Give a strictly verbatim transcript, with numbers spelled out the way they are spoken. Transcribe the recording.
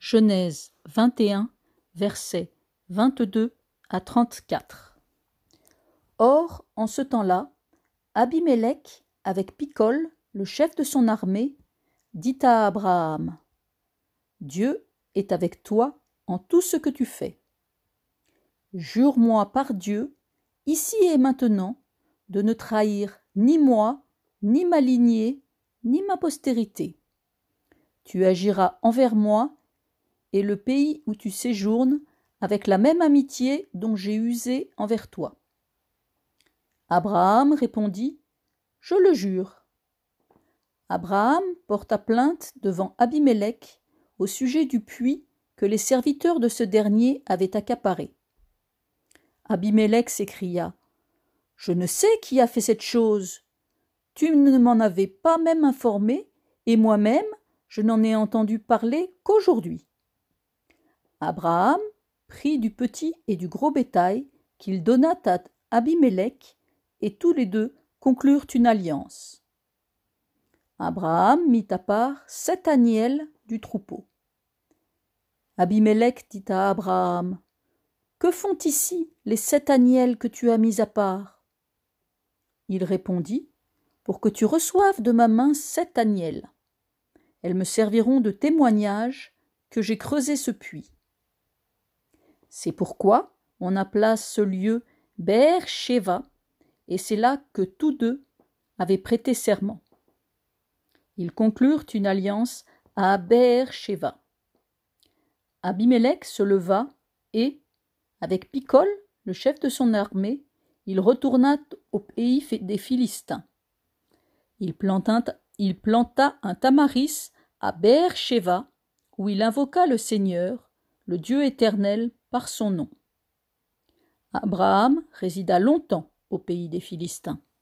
Genèse vingt et un, versets vingt-deux à trente-quatre. Or, en ce temps-là, Abimélec, avec Picol, le chef de son armée, dit à Abraham : « Dieu est avec toi en tout ce que tu fais. Jure-moi par Dieu, ici et maintenant, de ne trahir ni moi, ni ma lignée, ni ma postérité. Tu agiras envers moi et le pays où tu séjournes avec la même amitié dont j'ai usé envers toi. » Abraham répondit : « Je le jure. » Abraham porta plainte devant Abimélec au sujet du puits que les serviteurs de ce dernier avaient accaparé. Abimélec s'écria : « Je ne sais qui a fait cette chose. Tu ne m'en avais pas même informé, et moi-même, je n'en ai entendu parler qu'aujourd'hui. » Abraham prit du petit et du gros bétail qu'il donna à Abimélec, et tous les deux conclurent une alliance. Abraham mit à part sept aniels du troupeau. Abimélec dit à Abraham : « Que font ici les sept aniels que tu as mis à part ?» Il répondit : « Pour que tu reçoives de ma main sept aniels. Elles me serviront de témoignage que j'ai creusé ce puits. » C'est pourquoi on appela ce lieu Beër-Shéva, et c'est là que tous deux avaient prêté serment. Ils conclurent une alliance à Beër-Shéva. Abimélec se leva et, avec Picol, le chef de son armée, il retourna au pays des Philistins. Il planta, il planta un tamaris à Beër-Shéva, où il invoqua le Seigneur, le Dieu éternel, par son nom. Abraham résida longtemps au pays des Philistins.